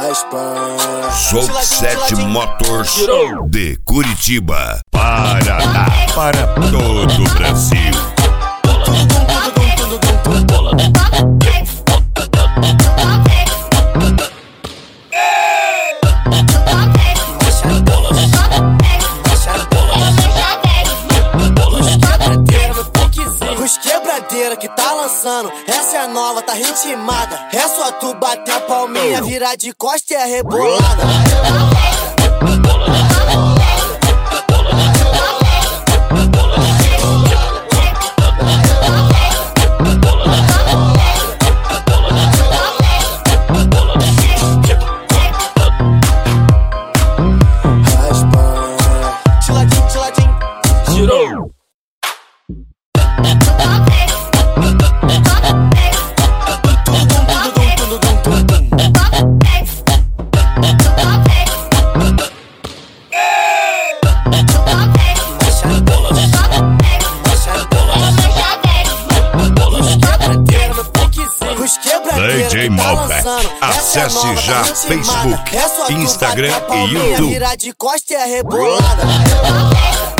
Soul 7 Motors de Curitiba, Paraná, para todo o Brasil. Os quebradeira que tá lançando, essa é nova, tá ritmada. É só tu bater a palminha, virar de costa e é rebolada. Tiladinho, tiladinho. Girou. DJ Malbec. Acesse já Facebook, Instagram e YouTube. Virar de costa e é rebolada.